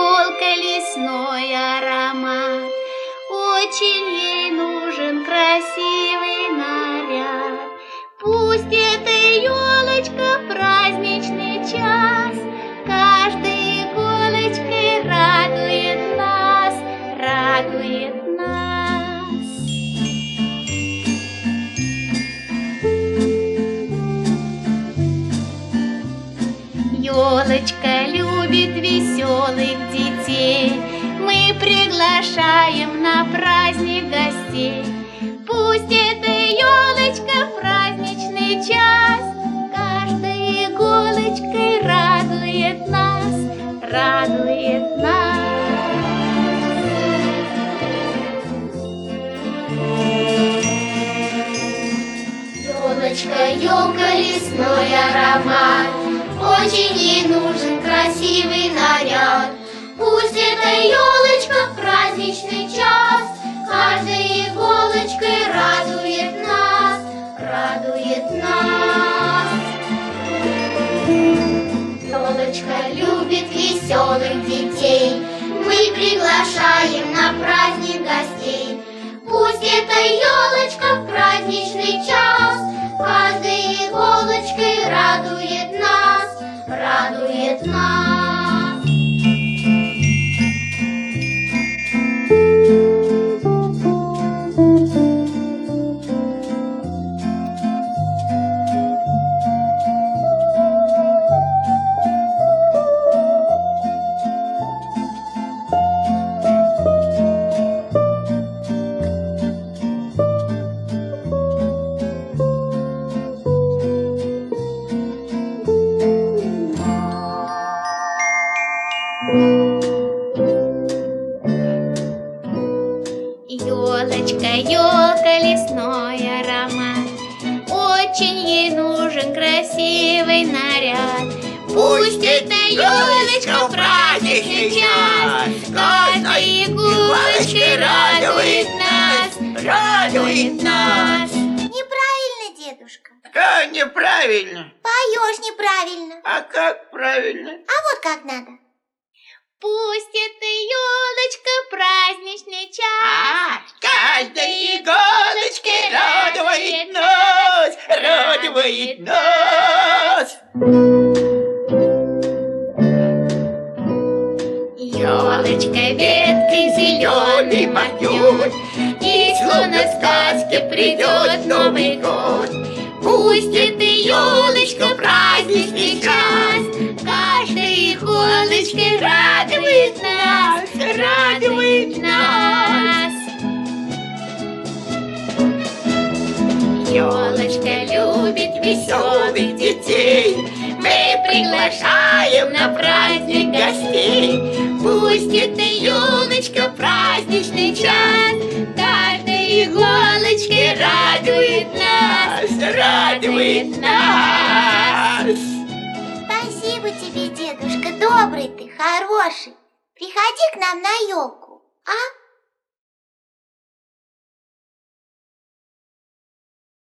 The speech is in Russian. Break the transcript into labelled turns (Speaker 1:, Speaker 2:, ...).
Speaker 1: елка лесной аромат. Очень ей нужен красивый наряд. Пусть эта елочка в праздничный час каждой иголочкой радует нас, радует нас. Елочка любит веселых детей, мы приглашаем на праздник гостей. Пусть эта елочка в праздничный час каждой иголочкой радует нас, радует нас. Елочка, елка, лесной аромат, очень ей нужен красивый наряд. Пусть эта елочка в праздничный час каждой иголочкой радует нас, радует нас. Елочка любит веселых детей, мы приглашаем на праздник гостей. Пусть эта елочка в праздничный час каждой иголочкой радует нас, радует нас. Елочка, елка, лесной аромат, очень ей нужен красивый наряд. Пусть эта елочка в праздничный час каждой иголочкой радует нас, радует нас.
Speaker 2: Неправильно, дедушка.
Speaker 3: Как неправильно?
Speaker 2: Поешь неправильно.
Speaker 3: А как правильно?
Speaker 2: А вот как надо.
Speaker 1: Пусть эта елочка в праздничный час
Speaker 3: каждой иголочкой радует нас, радует нас.
Speaker 1: елочка веткой зеленый махнет, и словно в сказке придет Новый год. Пусть эта елочка в праздничный час каждой иголочкой радует нас, радует нас. Елочка любит веселых детей, мы приглашаем на праздник гостей. Пусть эта елочка в праздничный час каждой иголочкой радует нас, радует нас.
Speaker 2: Спасибо тебе, дедушка, добрый ты, хороший. Приходи к нам на елку, а?